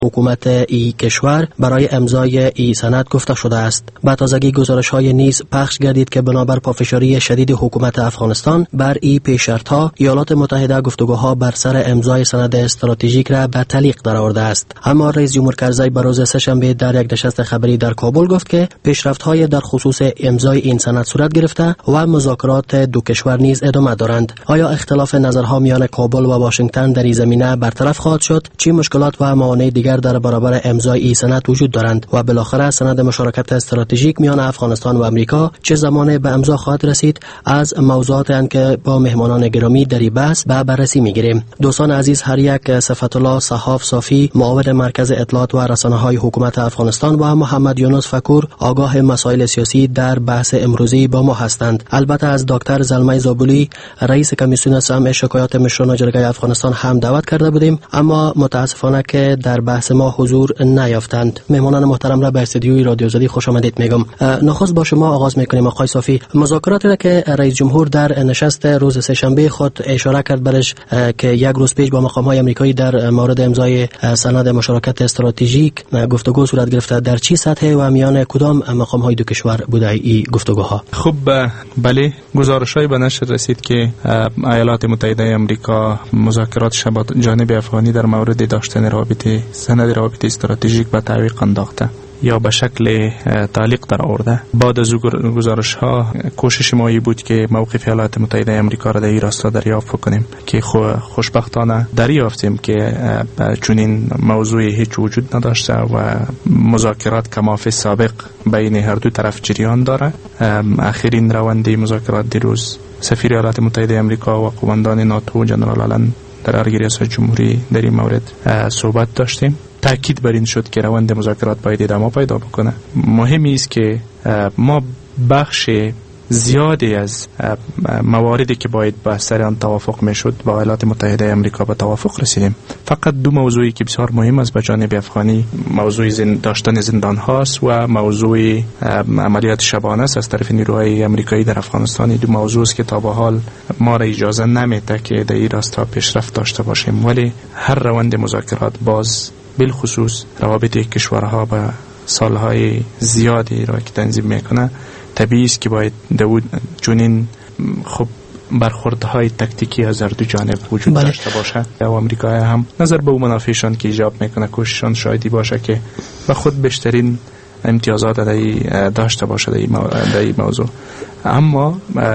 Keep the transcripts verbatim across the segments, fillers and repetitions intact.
حکومت ای کشور برای امضای ای سند گفته شده است. به تازگی گزارش‌های نیز پخش گردید که بنابر پافشاری شدید حکومت افغانستان بر ای پیش‌شرط‌ها، ایالات متحده گفتگوها بر سر امضای سند استراتژیک را به تعلیق درآورده است. اما رئیس جمهور کرزی بر روز سه‌شنبه در یک نشست خبری در کابل گفت که پیشرفت‌های در خصوص امضای این سند صورت گرفته و مذاکرات دو کشور نیز ادامه دارند. آیا اختلاف نظرها میان کابل و واشنگتن در این زمینه برطرف خواهد شد؟ چه مشکلات و موانع دیگر در برابر امضای این سند وجود دارند و بالاخره سند مشارکت استراتژیک میان افغانستان و امریکا چه زمان به امضا خواهد رسید؟ از موضوعات ان که با مهمانان گرامی در این بحث به بررسی میگیریم. دوستان عزیز، هر یک صفت الله صحاف صافی، معاون مرکز اطلاعات و رسانه‌های حکومت افغانستان و محمد یونس فکور، آگاه مسائل سیاسی در بحث امروزی با ما هستند. البته از دکتر زلمه زابولی، رئیس کمیسیون سمع شکایات مشران جرگه افغانستان هم دعوت کرده بودیم، اما متاسفانه که در بحث ما حضور نیافتند. مهمانان محترم را به استودیوی رادیو زدی خوش آمدید میگم. نخست با شما آغاز میکنیم آقای صافی. مذاکراتی را که رئیس جمهور در نشست روز سه‌شنبه خود اشاره کرد برش که یک روز پیش با مقام‌های آمریکایی در مورد امضای سند مشارکت استراتژیک گفتگو صورت گرفته، در چه سطح و میان کدام مقام‌های دو کشور بوده این گفتگوها؟ خب بله، گزارش‌های به نشر رسید که ایالات متحده آمریکا مذاکراتش با جانب افغانی در مورد داشتن رابطه سند رابطه استراتژیک به تعویق انداخته یا به شکل تعلیق در آورده. بعد از گزارش ها کوشش ما بود که موقف ایالات متحده آمریکا را در این راستا دریافت کنیم که خوشبختانه دریافتیم که چنین موضوعی هیچ وجود نداشته و مذاکرات کمافی سابق بین هر دو طرف جریان داره. آخرین روند مذاکرات دیروز سفیر ایالات متحده آمریکا و قماندان ناتو جنرال آلن در ارگ ریاست جمهوری در این مورد صحبت داشتیم. تاکید بر این شد که روند مذاکرات باید ادامه پیدا بکنه. مهمی است که ما بخش زیادی از مواردی که باید با سر آن توافق میشد با ایالات متحده آمریکا به توافق رسیدیم. فقط دو موضوعی که بسیار مهم است به جانب افغانی، موضوع زند داشتن زندان هاست و موضوع عملیات شبانه است از طرف نیروهای آمریکایی در افغانستان. دو موضوع است که تا به حال ما را اجازه نمیده که در این راستا پیشرفت داشته باشیم، ولی هر روند مذاکرات باز بالخصوص روابط کشورها به سالهای زیادی را که تنظیم میکنه، طبیعی است که باید داود چنین خب برخوردهای تکتیکی از هر دو جانب وجود بله. داشته باشه و آمریکا هم نظر به اون منافعشان که ایجاب میکنه کوششان شایدی باشه که به خود بیشترین امتیازات داشته باشه در این موضوع. اما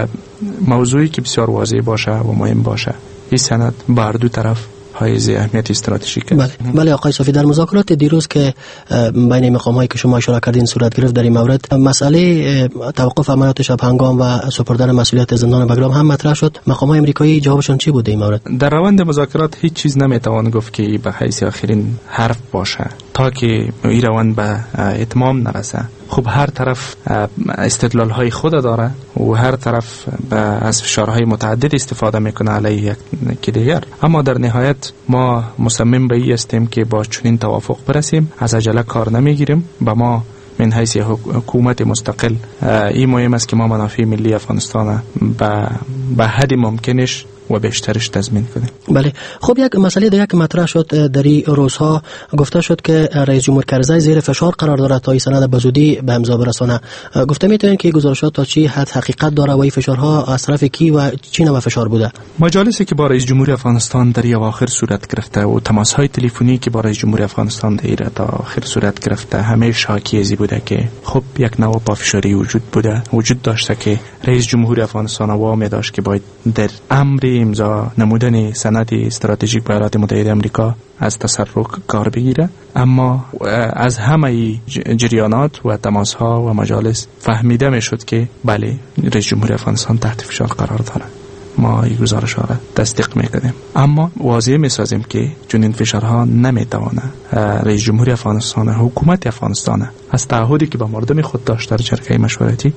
موضوعی که بسیار واضح باشه و مهم باشه، این سند بر دو طرف حائز اهمیت استراتژیک است. بله بله آقای صافی، در مذاکرات دیروز که بین مقام‌هایی که شما اشاره کردین صورت گرفت در این مورد، مسئله توقف عملیات شب هنگام و سپردن مسئولیت زندان بگرام هم مطرح شد. مقام‌های آمریکایی جوابشون چی بوده این مورد؟ در روند مذاکرات هیچ چیز نمیتوان گفت که به حیث آخرین حرف باشه تا که این روند به اتمام نرسه. خب هر طرف استدلال های خود داره و هر طرف از فشارهای متعدد استفاده میکنه علیه یکی دیگر، اما در نهایت ما مصمم به این هستیم که با چنین توافق برسیم. از عجله کار نمیگیریم. با ما من حیث حکومت مستقل این مهم است که ما منافع ملی افغانستان به به حد ممکنش و بیشترش تضمین کنیم. بله. خب یک مسئله دیگه که مطرح شد در این روزها، گفته شد که رئیس جمهور کرزی زیر فشار قرار دارد تا این سند به زودی به امضا برسانه. گفته میتونین که گزارشات تا چی حد حقیقت داره و این فشارها از طرف کی و چی نوع فشار بوده؟ مجالسی که با رئیس جمهور افغانستان در اواخر صورت گرفته و تماس‌های تلفنی که با رئیس جمهور افغانستان در تا آخر صورت گرفته، همیشه حاکی ازی بوده که خب یک نوع پافشاری وجود بوده وجود داشته که رئیس جمهور افغانستان وامی داشت که باید در امر امضا نمودن سند استراتژیک با ایالات متحده آمریکا از تسرع کار بگیره. اما از همه جریانات و تماس‌ها و مجالس فهمیده میشد که بله، رئیس جمهور افغانستان تحت فشار قرار داره. ما این گزارش‌ها را تصدیق میکنیم، اما واضح میسازیم که چون این فشارها نمیتوانه رئیس جمهور افغانستان، حکومت افغانستان از تعهدی که با مردم خود داشت در جرگه مشورتی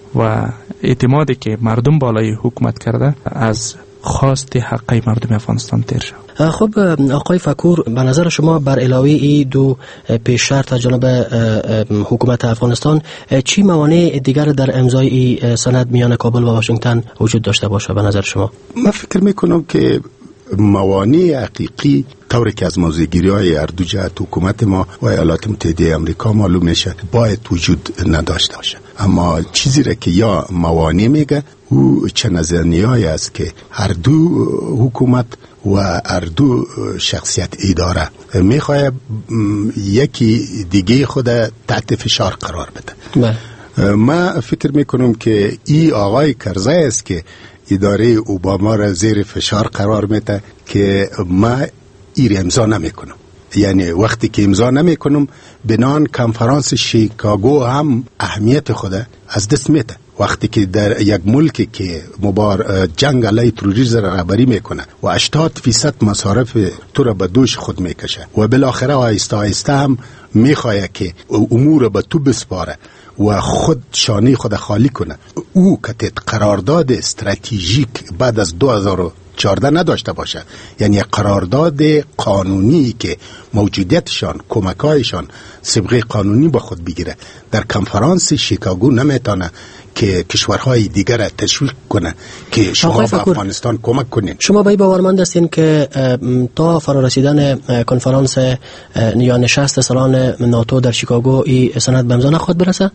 و اعتمادی که مردم بالای حکومت کرده، از خواست حقی مردم افغانستان تیر شد. خب آقای فکور، به نظر شما بر علاوه این دو پیش شرط از جانب حکومت افغانستان چی موانع دیگر در امضای این سند میان کابل و واشنگتن وجود داشته باشه به نظر شما؟ من فکر میکنم که موانع حقیقی طوری که از موضوعگیری های اردو جهت حکومت ما و ایالات متحده آمریکا معلوم میشه باید وجود نداشته باشه. اما چیزی را که یا موانع میگه او چه نظریه‌ای است که هر دو حکومت و هر دو شخصیت اداره میخواد یکی دیگه خود تحت فشار قرار بده. ما فکر میکنم که این آقای کرزی است که اداره اوباما را زیر فشار قرار میده که ما این امضا نمیکنم. یعنی وقتی که امضا نمیکنم بنان کنفرانس شیکاگو هم اهمیت خود از دست میده. وقتی که در یک ملکی که مبار جنگ علیه تروریسم را رهبری میکنه و هشتاد فیصد مصارف تو را به دوش خود میکشه و بالاخره آهسته آهسته هم میخواد که امور به تو بسپاره و خود شانه خود خالی کنه، او که قرارداد استراتژیک بعد از دو هزار و چهارده نداشته باشه، یعنی قرارداد قانونی که موجودیتشان کمکایشان سابقه قانونی با خود بگیره، در کنفرانس شیکاگو نمیتونه که کشورهای دیگر را تشویق کنه که شما به افغانستان کمک کنین. شما به این باورمند هستین که تا فرا رسیدن کنفرانس یا نشست سالان ناتو در شیکاگو این سند به امضا نخواهد برسه؟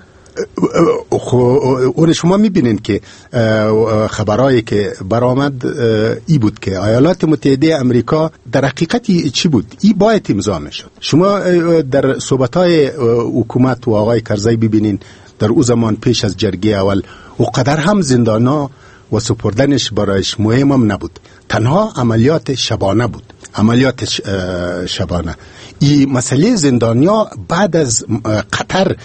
اون شما میبینین که خبرایی که برآمد ای بود که ایالات متحده آمریکا در حقیقت چی بود؟ ای باید امضا میشد. شما در صحبت‌های حکومت و آقای کرزی ببینین در او زمان پیش از جرگه اول و قدر هم زندانا و سپردنش برایش مهم هم نبود، تنها عملیات شبانه بود، عملیات شبانه. این مسئله زندانیا بعد از قطر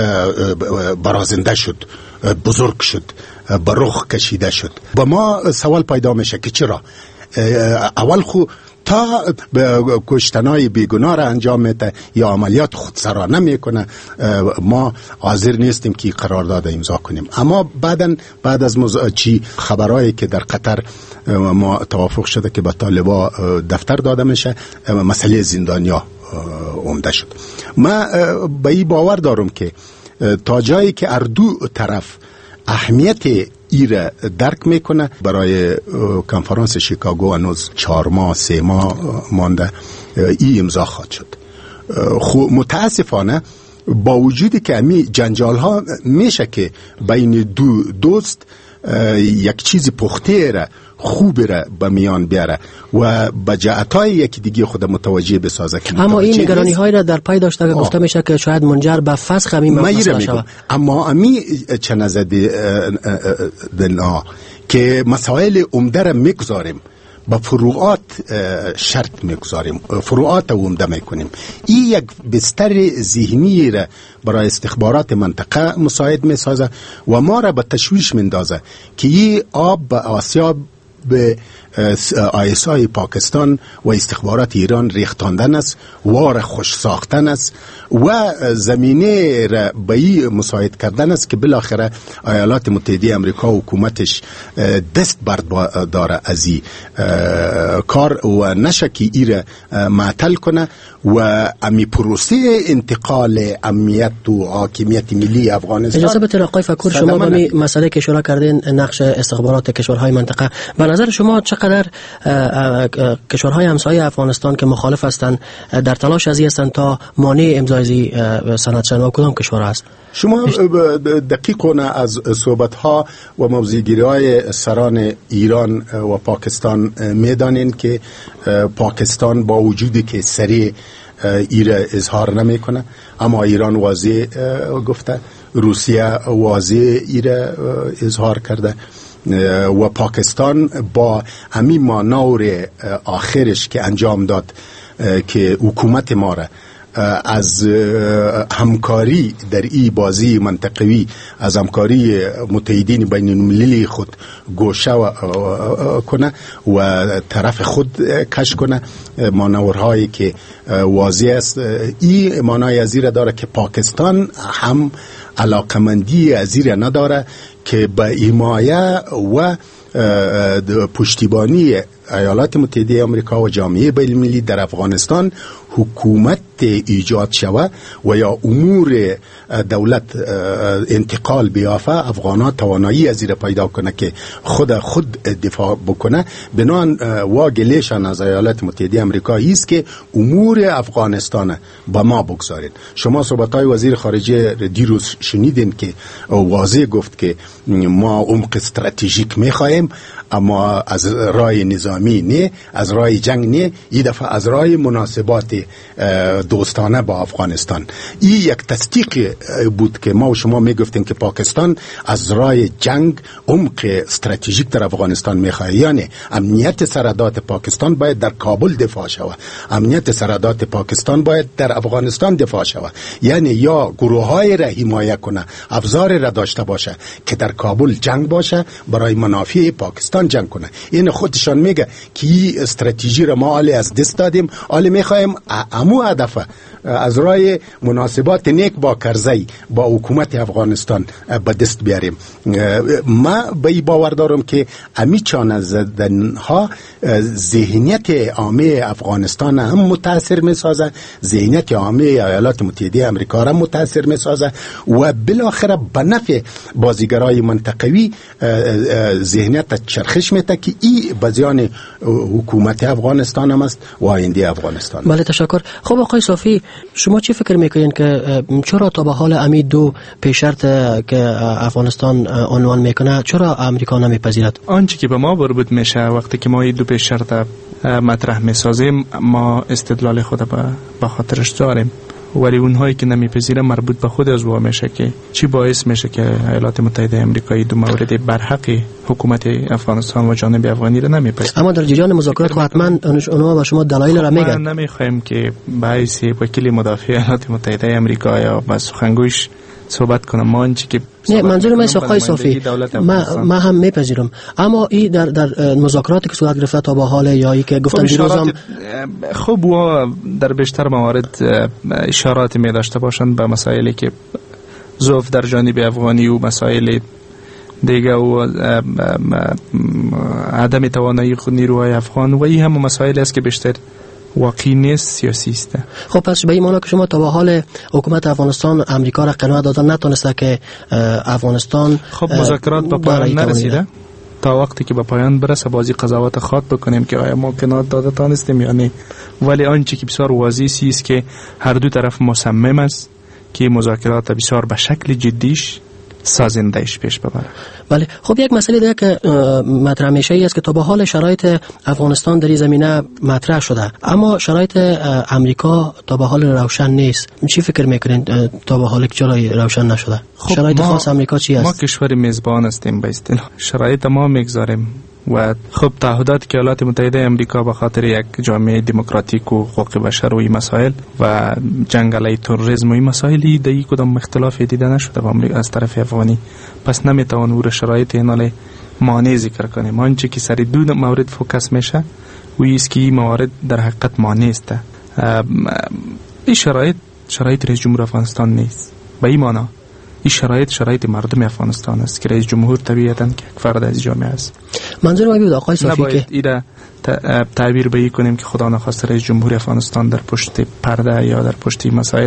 برازنده شد، بزرگ شد، به رخ کشیده شد. با ما سوال پیدا میشه که چرا اول خو تا کشتنای بیگناه را انجام میده یا عملیات خودسرانه میکنه ما حاضر نیستیم که قرارداد امضا کنیم. اما بعدن بعد از چی خبرایی که در قطر ما توافق شده که به طالبا دفتر داده میشه، مسئله زندانیا عمده شد. ما به این باور دارم که تا جایی که هر دو طرف اهمیت ایره درک میکنه، برای کنفرانس شیکاگو هنوز چهار ماه سه ماه مانده، ای امضا خواهد شد. خو متاسفانه با وجودی که امی جنجال ها میشه که بین دو دوست یک چیز پخته را خوب را به میان بیاره و به جهت‌های یکی دیگه خود متوجه بسازه. اما این نگرانی های را در پای داشته که گفته میشه که شاید منجر به فسخ همین مسئله شود. اما امی چه نزدی دلنا که مسائل عمده را میگذاریم با فروعات شرط میگذاریم، فروعات عمده میکنیم. این یک بستر ذهنی را برای استخبارات منطقه مساعد میسازه و ما را به تشویش میندازه که این آب به آسیا به آی اس آی پاکستان و استخبارات ایران ریختاندن است، وار خوش ساختن است و زمینه را به این مساعد کردن است که بالاخره ایالات متحده آمریکا و حکومتش دست برد داره از این کار و نشه که ای را معطل کنه و امی پروسه انتقال امنیت و حاکمیت ملی افغانستان. اجازه بدید آقای فکور، شما به مسئله که اشاره کردین نقش استخبارات کشورهای منطقه، به نظر شما چقدر کشورهای همسایه افغانستان که مخالف هستند در تلاش از این هستند تا مانع امضای سند شوند و کدام کشور است؟ شما دقیقاً از صحبت‌ها و موضوع‌گیری‌های سران ایران و پاکستان می‌دانین که پاکستان با وجودی که سریع ایره اظهار نمی‌کنه، اما ایران واضح گفته، روسیه واضح ایره اظهار کرده و پاکستان با همین مانور آخرش که انجام داد که حکومت ما را از همکاری در این بازی منطقوی، از همکاری متحدین بین المللی خود گوشه کنه و طرف خود کش کنه، مانورهایی که واضح است. این معنای از این داره که پاکستان هم علاقمندی از این نداره که به حمایه و پشتیبانی ایالات متحده آمریکا و جامعه بین‌المللی در افغانستان حکومت ایجاد شود و یا امور دولت انتقال بیافته، افغان‌ها توانایی از این پیدا کنه که خود خود دفاع بکنه. بنان واگلیشان از ایالات متحده آمریکا است که امور افغانستان با ما بگذارید. شما صحبت‌های وزیر خارجه دیروز شنیدین که واضح گفت که ما عمق استراتژیک می‌خوایم، اما از راه نظامی نه، از راه جنگ نه، این دفعه از راه مناسبات دوستانه با افغانستان. این یک تصدیق بود که ما و شما میگفتیم که پاکستان از راه جنگ عمق استراتژیک در افغانستان میخواه. یعنی امنیت سرحدات پاکستان باید در کابل دفاع شود، امنیت سرحدات پاکستان باید در افغانستان دفاع شود. یعنی یا گروه های را حمایت کنه، ابزار را داشته باشه که در کابل جنگ باشه، برای منافع پاکستان جنگ کنه. این خودشان میگه که این استراتژی را ما حالی از دست دادیم، حالی میخوایم امو هدف از راه مناسبات نیک با کرزی با حکومت افغانستان به دست بیاریم. ما به این باور دارم که امی چانه زدنها ذهنیت عامه افغانستان هم متاثر میسازه، ذهنیت عامه ایالات متحده آمریکا را متاثر میسازه و بالاخره به نفع بازیگرای منطقوی ذهنیت چرخش میته که این بزیان حکومت افغانستان هم است و آینده افغانستان. بله تشکر. خب آقای صافی، شما چی فکر میکنین که چرا تا به حال امی دو پیشرط که افغانستان عنوان میکنه چرا امریکا نمیپذیرد؟ آنچه که به ما مربوط میشه وقتی که ما این دو پیشرط مطرح میسازیم، ما استدلال خود به خاطرش داریم، ولی اونهایی که نمیپذیره مربوط به خود از وا میشه که چی باعث میشه که ایالات متحده آمریکایی دو مورد برحق حکومت افغانستان و جانب افغانی را نمیپذیره. اما در جریان مذاکرات خب حتما اونها و شما دلایل را میگن. ما نمیخوایم که به حیث وکیل مدافع ایالات متحده آمریکا یا با سخنگویش صحبت کنم. ما آنچه که نه، منظور من آقای صافی ما ما هم میپذیرم، اما این در در مذاکراتی که صورت گرفته تا به حال یا ای که گفتن دیروزم خوب و در بیشتر موارد اشارات می داشته باشند به مسائلی که ضعف در جانب افغانی و مسائل دیگه و عدم توانایی نیروهای افغان و این هم مسائل است که بیشتر واقعی نیست، سیاسی است. خب پس به این معنی که شما تا به حال حکومت افغانستان امریکا را قناعت دادن نتونسته که افغانستان خب مذاکرات به پایان نرسیده. تا وقتی که به پایان برسه بازی قضاوت خاط بکنیم که آیا ما قناعت داده تانستیم یا نه. ولی آنچه که بسیار واضح است که هر دو طرف مصمم است که مذاکرات بسیار به شکل جدیش سازندهش پیش ببره. بله. خب یک مسئله دیگه که مطرح میشه است که تا به حال شرایط افغانستان در این زمینه مطرح شده، اما شرایط امریکا تا به حال روشن نیست. چی فکر میکنین تا به حال چرا روشن نشده؟ خب شرایط خاص امریکا چی است؟ ما کشور میزبان هستیم به اصطلاح، شرایط ما میگذاریم و خب تعهدات که ایالات متحده آمریکا به خاطر یک جامعه دموکراتیک و حقوق بشر و این مسائل و جنگ علیه تروریسم و این مسائلی در یک کدام اختلاف دیده نشده با امریکا از طرف افغانی، پس نمیتوان او شرایط اینال مانع ذکر کنیم. آنچه که سر دو مورد فوکس میشه و ایست که این موارد در حقیقت مانع است. این شرایط شرایط رئیس جمهور افغانستان نیست، به این معنی این شرایط شرایط مردم افغانستان است که رئیس جمهور طبیعتاً که یک فرد از جامعه است. منظور ما بود آقای صافی که ایده تعبیر به کنیم که خدا نخواسته رئیس جمهور افغانستان در پشت پرده یا در پشت مسائل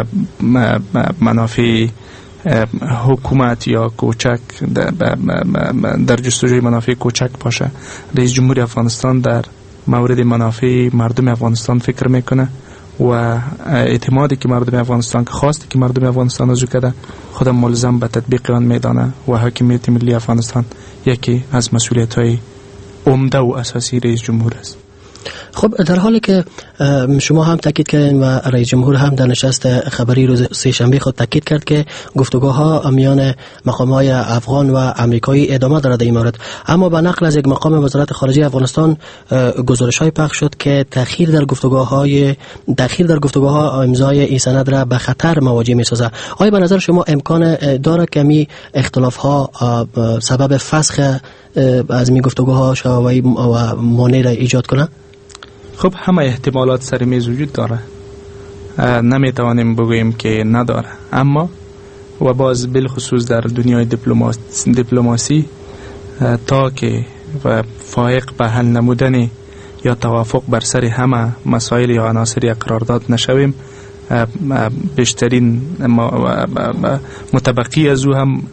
منافع حکومت یا کوچک در جستجوی منافع کوچک باشه. رئیس جمهور افغانستان در مورد منافع مردم افغانستان فکر میکنه و اعتمادی که مردم افغانستان که خواسته که مردم افغانستان از او کده خودم ملزم به تطبیق آن میدانه و حاکمیت ملی افغانستان یکی از مسئولیت‌های عمده و اساسی رئیس جمهور است. خب در حالی که شما هم تاکید کردین و رئیس جمهور هم در نشست خبری روز سه شنبه خود تاکید کرد که گفتگوها میان مقام‌های افغان و امریکایی ادامه دارد در این مورد، اما به نقل از یک مقام وزارت خارجه افغانستان گزارش‌های پخش شد که تأخیر در گفتگوهای تأخیر در گفتگوها امضای این سند را به خطر مواجه می‌سازد. آیا به نظر شما امکان داره که می اختلاف‌ها سبب فسخ از می گفتگوها و مانع را ایجاد کنه؟ خب همه احتمالات سر میز وجود داره، نمیتوانیم بگوییم که نداره، اما و باز بالخصوص در دنیای دیپلماسی, دیپلماسی تا که و فائق به حل نمودن یا توافق بر سر همه مسائل یا عناصر یا قرارداد نشویم، بیشترین متبقی از او هم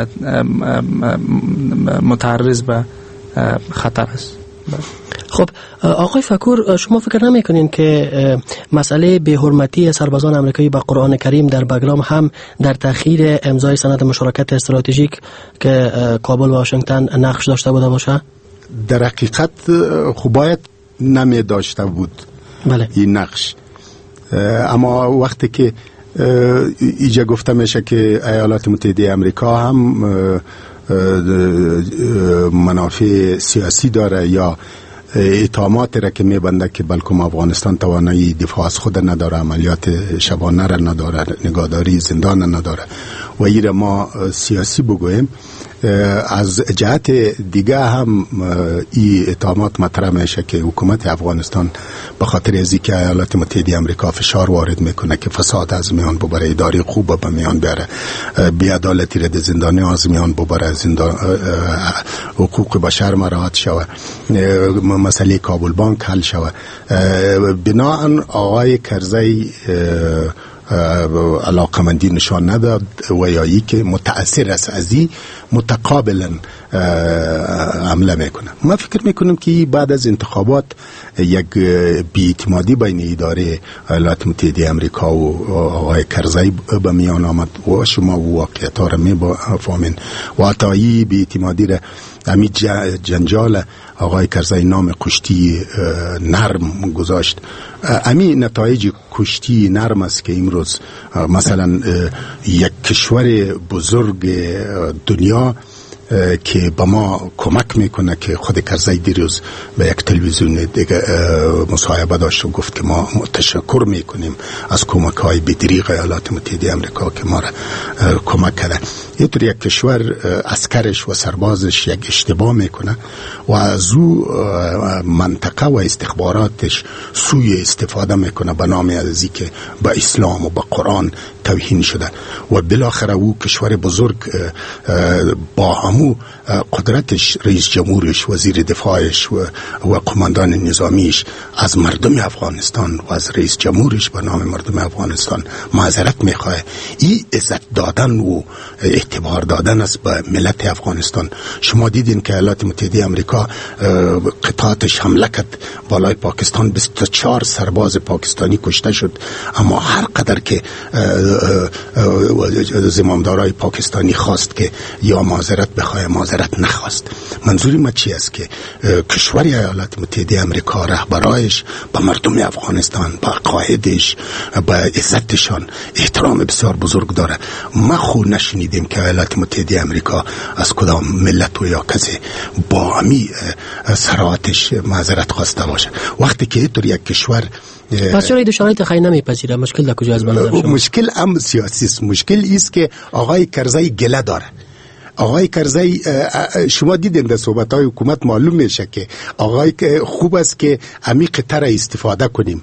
متعرض به خطر است. خب آقای فکور، شما فکر نمی‌کنین که مسئله بی‌حرمتی سربازان آمریکایی به قرآن کریم در بگرام هم در تأخیر امضای سند مشارکت استراتژیک که کابل و واشنگتن نقش داشته بوده باشه؟ در حقیقت خب باید نمی داشته بود بله. این نقش، اما وقتی که اینجا گفته میشه که ایالات متحده آمریکا هم منافع سیاسی داره یا اتهامات را که میبنده که بلکه افغانستان توانایی دفاع از خود نداره، عملیات شبانه را نداره، نگهداری زندان نداره و این ما سیاسی بگویم، از جهت دیگه هم این اتهامات مطرح میشه که حکومت افغانستان به خاطر از اینکه ایالات متحده آمریکا فشار وارد میکنه که فساد از میان ببره، اداره خوب به میان بیاره، بی‌عدالتی را در زندانی از میان ببره، زندان حقوق بشر مراعات شود، مسئله کابل بانک حل شود. بناهن آقای کرزی علاقمندی نشان نداد و یا ای که متأثر است از این متقابلا عمله میکنه. ما فکر میکنم که بعد از انتخابات یک بی‌اعتمادی بین اداره ایالات متحده آمریکا و آقای کرزی به میان آمد و شما واقعیت ها را میفهمین و حتی بی‌اعتمادی را همین جنجال آقای کرزی نام کشتی نرم گذاشت. همین نتایج کشتی نرم است که امروز مثلا یک کشور بزرگ دنیا که به ما کمک میکنه که خود کرزی دیروز به یک تلویزیون دیگه مصاحبه داشت و گفت که ما تشکر میکنیم از کمک های بدریغ ایالات متحده آمریکا که ما را کمک کرده. اینطور یک کشور عسکرش و سربازش یک اشتباه میکنه و از او منطقه و استخباراتش سوی استفاده میکنه به نام ازی که به اسلام و به قرآن توهین شده و بالاخره او کشور بزرگ با همو قدرتش، رئیس جمهورش، وزیر دفاعش و, و قماندان نظامیش از مردم افغانستان و از رئیس جمهورش به نام مردم افغانستان معذرت میخواه. این عزت دادن و اعتبار دادن است به ملت افغانستان. شما دیدین که ایالات متحده آمریکا قطعاتش حمله کرد بالای پاکستان، بیست و چهار سرباز پاکستانی کشته شد، اما هر قدر که زمامدارای پاکستانی خواست که یا معذرت بخواه، معذرت نخواست. منظوری ما چی است که کشور ایالات متحده آمریکا رهبرایش به مردم افغانستان، به قائدش، به عزتشان احترام بسیار بزرگ داره. ما خو نشنیدیم که ایالات متحده آمریکا از کدام ملت و یا کسی با همی سراتش معذرت خواسته باشه. وقتی که اینطور یک کشور پس چرا این شرایط خیلی نمیپذیره؟ مشکل در کجا از بنظر شما؟ مشکل هم سیاسی است. مشکل است که آقای کرزی گله داره. آقای کرزی شما دیدین در صحبت‌های حکومت معلوم میشه که آقای خوب است که امی قطر استفاده کنیم.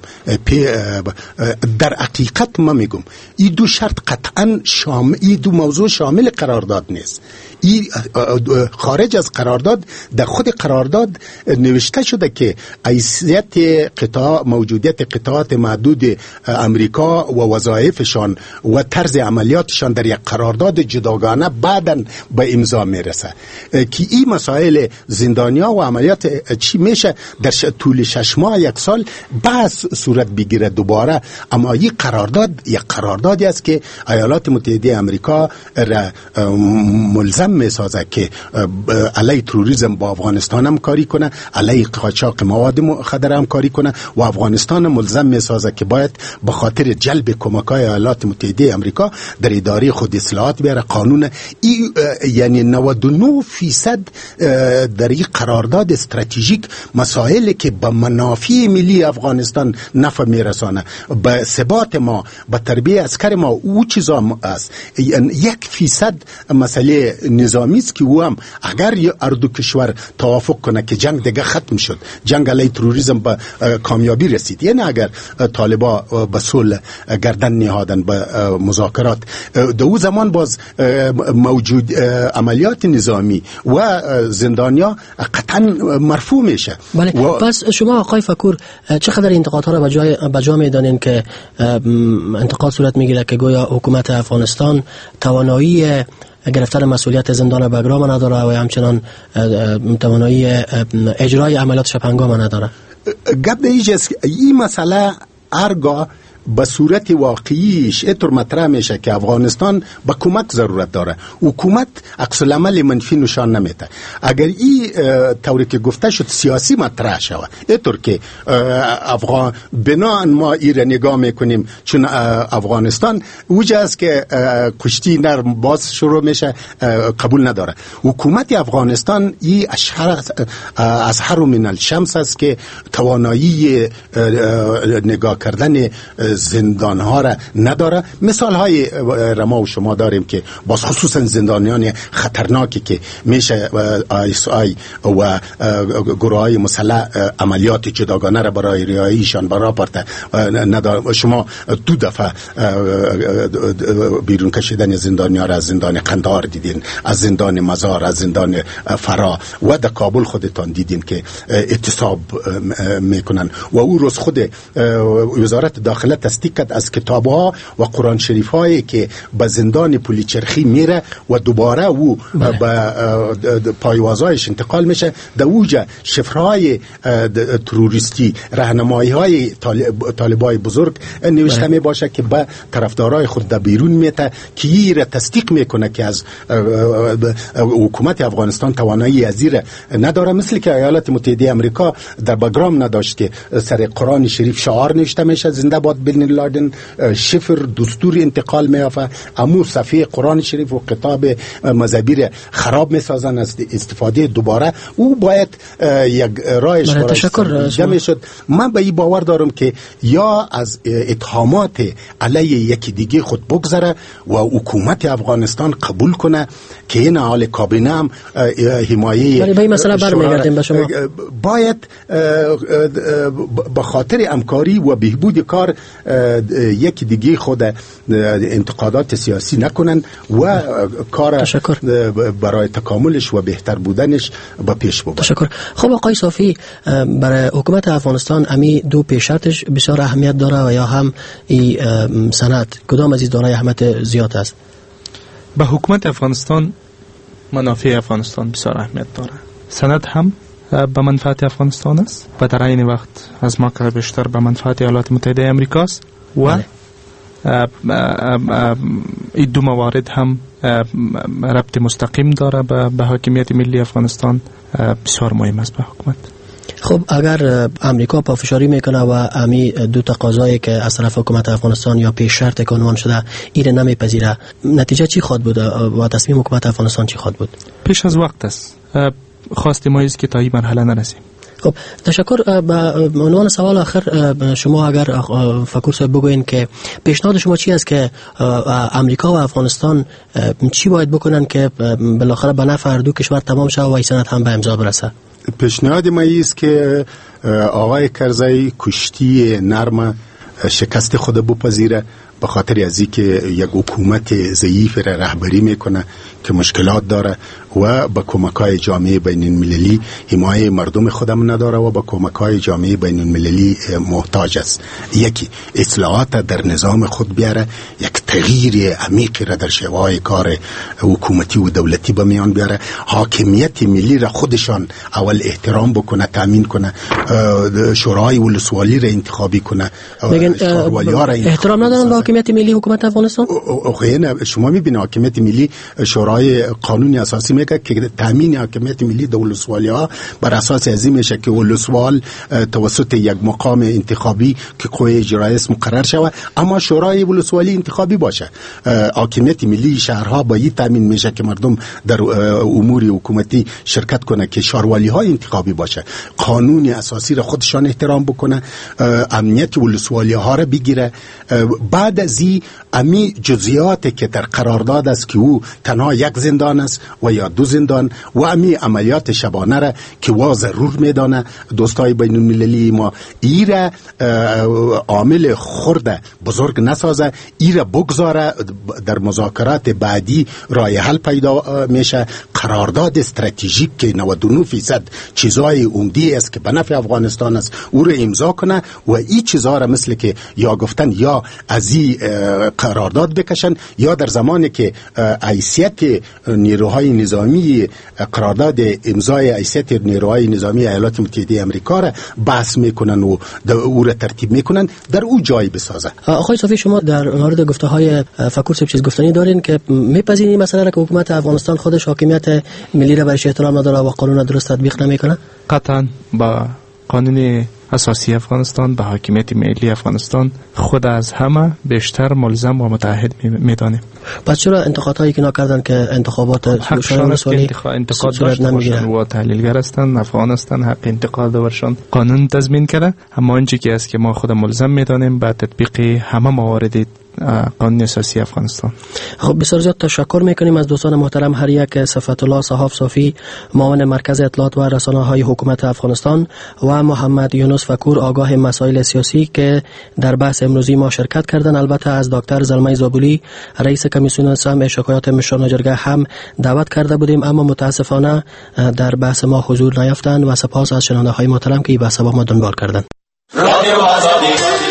در حقیقت ما میگم این دو شرط قطعا شامل، این دو موضوع شامل قرارداد نیست. این خارج از قرارداد، در خود قرارداد نوشته شده که حیثیت قطاع، موجودیت قطاعات محدود امریکا و وظایفشان و طرز عملیاتشان در یک قرارداد جداگانه بعداً به امضا میرسه که این مسائل زندانیا و عملیات چی میشه در طول شش ماه یک سال بحث صورت بگیره دوباره. اما این قرارداد یک قراردادی است که ایالات متحده آمریکا را ملزم میسازه که علیه تروریسم با افغانستان هم کاری کنه، علیه قاچاق مواد مخدر هم کاری کنه و افغانستان ملزم میسازه که باید به خاطر جلب کمک‌های ایالات متحده آمریکا در اداره خود اصلاحات بیاره. قانون این یعنی نود و نه فیصد در این قرارداد استراتژیک مسائلی که به منافع ملی افغانستان نفع میرسانه، به ثبات ما، به تربیه عسکر ما، او چیزا است. یک فیصد مسئله نظامی است که او هم اگر هر دو کشور توافق کنه که جنگ دیگه ختم شد، جنگ علیه تروریسم به کامیابی رسید، یعنی اگر طالبا به صلح گردن نهادن به مذاکرات، در او زمان باز موجود عملیات نظامی و زندانیا قطعا مرفوع میشه. بله. و پس شما آقای فکور چقدر انتقادها را به جای به جا میدانین که انتقاد صورت میگیره که گویا حکومت افغانستان توانایی گرفتن مسئولیت زندان بگرام نداره و همچنان توانایی اجرای عملیات شبهنگام نداره؟ گپ دیجاست این مسئله هرگاه به صورت واقعیش اینطور مطرح میشه که افغانستان به کمک ضرورت داره، حکومت عکس العمل منفی نشان نمیده. اگر این طوری که گفته شد سیاسی مطرح شود، اینطور که افغان بنا ما ایره نگاه میکنیم چون افغانستان اوجه است که کشتی نرم باز شروع میشه، قبول نداره. حکومت افغانستان این اشهر از هر من الشمس است که توانایی نگاه کردن زندان ها را نداره. مثال های رما و شما داریم که باز خصوصا زندانیان خطرناکی که میشه آی اس آی و گروه های مسلح عملیات جداگانه را برای رهاییشان برای پرته نداره. شما دو دفعه بیرون کشیدن زندانیان را از زندان قندهار دیدین، از زندان مزار، از زندان فرا و در کابل خودتان دیدین که اعتصاب میکنن و او روز خود وزارت داخله تصدیق کرد از کتاب‌ها و قرآن شریف هایی که به زندان پولیچرخی میره و دوباره او به پایوازایش انتقال میشه. در اوجه شفرهای تروریستی، راهنمایی های طالبای بزرگ نوشته می باشه که به طرفدارای خود در بیرون میته که این را تصدیق میکنه که از حکومت افغانستان توانایی ازیر نداره. مثل که ایالات متحده امریکا در بگرام نداشت که سر قرآن شریف شعار نوشته میشه زنده باد بن لادن، شفر دستور انتقال میافه، امو صفحه قرآن شریف و کتاب مذهبی خراب میسازن از استفاده دوباره. او باید یک رایش برای شد. من به این باور دارم که یا از اتهامات علیه یکی دیگه خود بگذره و حکومت افغانستان قبول کنه که این حال کابینه هم حمایه ولی به این مسئله برمیگردیم به شما. باید به خاطر همکاری و بهبود کار یکی دیگه خود انتقادات سیاسی نکنن و کار برای تکاملش و بهتر بودنش با پیش ببرن. تشکر. خب آقای صافی، برای حکومت افغانستان امی دو پیش شرطش بسیار اهمیت داره و یا هم این سند کدام از این دارای اهمیت زیاد است؟ به حکومت افغانستان منافع افغانستان بسیار اهمیت داره. سند هم به منفعت افغانستان است و در این وقت از ما که بیشتر به منفعت ایالات متحده امریکا است و این دو موارد هم ربط مستقیم داره به حاکمیت ملی افغانستان، بسیار مهم است به حکومت. خب اگر امریکا پافشاری میکنه و امی دو تقاضایی که از طرف حکومت افغانستان یا پیش شرط که عنوان شده ایره نمیپذیره، نتیجه چی خواهد بود و تصمیم حکومت افغانستان چی خواهد بود؟ پیش از وقت است. خواست ما است که تا این مرحله نرسیم. خب تشکر. به عنوان سوال آخر شما اگر فکور صاحب بگوین که پیشنهاد شما چی است که امریکا و افغانستان چی باید بکنن که بالاخره به نفع هر دو کشور تمام شه و این سند هم به امضا برسه؟ پیشنهاد ما است که آقای کرزی کشتی نرم شکست خود بپذیره، به خاطر از اینکه یک حکومت ضعیف را رهبری میکنه که مشکلات داره و با کمک‌های جامعه بین المللی حمایت مردم خودم نداره و با کمک‌های جامعه بین المللی محتاج است. یکی اصلاحات در نظام خود بیاره، یک تغییر عمیقی را در شیوه کار حکومتی و دولتی به میان بیاره، حاکمیت ملی را خودشان اول احترام بکنه، تامین کنه، شورای ولسوالی را انتخابی کنه، احترام ندارن به حاکمیت ملی حکومت افغانستان. شما میبینید حاکمیت ملی شورای قانونی اساسی میگه که تامین حاکمیت ملی در ولسوالی ها بر اساس ازی میشه که ولسوال توسط یک مقام انتخابی که قوه اجرایی است مقرر شود، اما شورای ولسوالی انتخابی باشه. حاکمیت ملی شهرها با این تامین میشه که مردم در امور حکومتی شرکت کنه که شهروالی ها انتخابی باشه، قانون اساسی را خودشان احترام بکنه، امنیت ولسوالی ها را بگیره. بعد از این امی جزئیاتی که در قرارداد است که او تنها یک زندان است و یا دو زندان و امی عملیات شبانه را که وا ضرور میدانه دوستای بین المللی ما ایره عامل خرد بزرگ نسازه، ایره بگذاره در مذاکرات بعدی راه حل پیدا میشه. قرارداد استراتژیک که نود و نه درصد چیزای عمدی است که به نفع افغانستان است او را امضا کنه و این چیزا را مثل که یا گفتن یا از این قرارداد بکشن یا در زمانی که حیثیت نیروهای نظامی قرارداد امضای حیثیت نیروهای نظامی ایالات متحده آمریکا را بحث میکنن و او را ترتیب میکنن در او جای بسازه. آقای صافی، شما در مورد گفته های فکور سب چیز گفتنی دارین که میپذیرین مثلا که حکومت افغانستان خودش حاکمیت ملی را برش احترام نداره و قانون درست تطبیق نمیکنه؟ قطعا با قانون اساسی افغانستان به حاکمیت ملی افغانستان خود از همه بیشتر ملزم و متعهد میدانیم. پس چرا انتقادهایی که نکردن که انتخابات شورای مسئولی انتقاد داشته باشند و تحلیلگر هستند، افغان هستند، حق انتقاد داشتن قانون تضمین کرده، اما آنچه که است که ما خود ملزم میدانیم به تطبیق همه موارد قانون اساسی افغانستان. خب بسیار زیاد تشکر میکنیم از دوستان محترم، هر یک صفت الله صحاف صافی معاون مرکز اطلاعات و رسانه‌های حکومت افغانستان و محمد یونس فکور آگاه مسائل سیاسی که در بحث امروزی ما شرکت کردند. البته از دکتر زلمه زابلی رئیس کمیسیون سمع شکایات مشران جرگه هم دعوت کرده بودیم، اما متاسفانه در بحث ما حضور نیافتند و سپاس از شنونده های محترم که این بحث با ما دنبال کردند. رادیو آزادی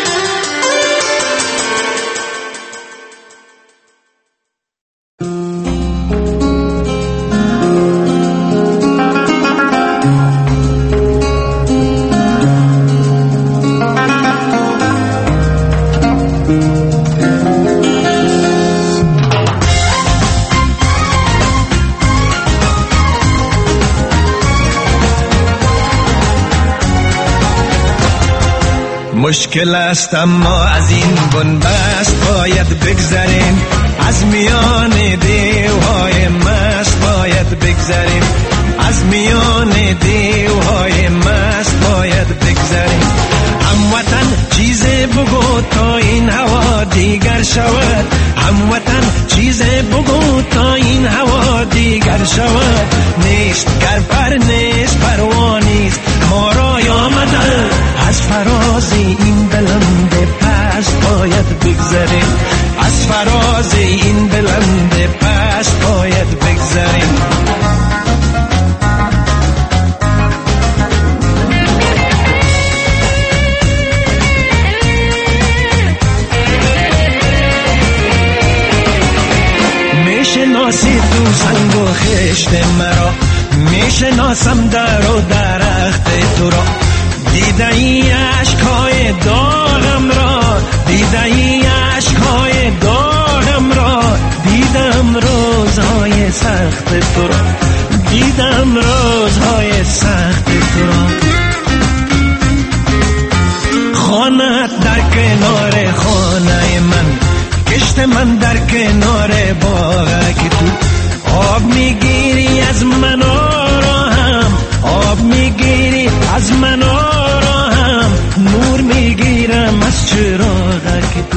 مشکل است اما از این بنبست باید بگذریم، از میان دیوهای مست باید بگذریم، از میان دیوهای مست باید بگذریم. هموطن چیز بگو تا این هوا دیگر شود، هموطن چیز بگو تا این هوا دیگر شود. نیست گر پر نیست پروانیست ما را آمده، از فراز این بلند پست باید بگذریم، از فراز این بلند پست باید بگذریم. میشناسی تو سنگ و خشت مرا، میشناسم در و درخت تو را، دیده ای عشقای داغم را، دیده ای عشقای داغم را، دیدم روزهای سخت تو را، دیدم روزهای سخت تو را. خانت در کنار خانه من، کشت من در کنار باغ که تو آب میگیری از من آرام، آب میگیری از من آرام، نور میگیرم از چراغ که